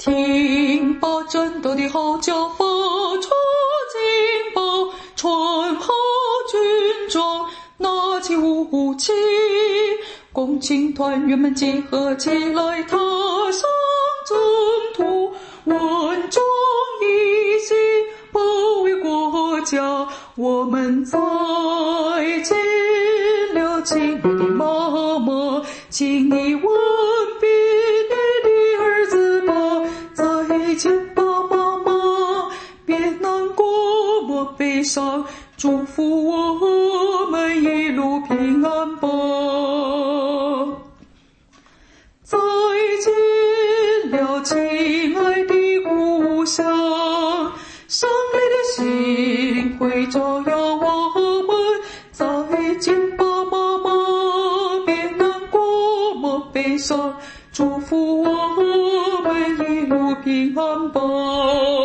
听罢战斗的号角，发出警报，传好军装，拿起武器，共青团员们结合起来，踏上征途，稳重一心，保卫国家。我们再见了，亲爱的妈妈，请你吻别你的儿子吧。再见吧，妈妈，别难过，莫悲伤，祝福我们一路平安吧。再见了，亲爱的故乡，胜利的星会照耀我们。再见吧，妈妈，别难过，莫悲伤，祝福我们一路平安吧。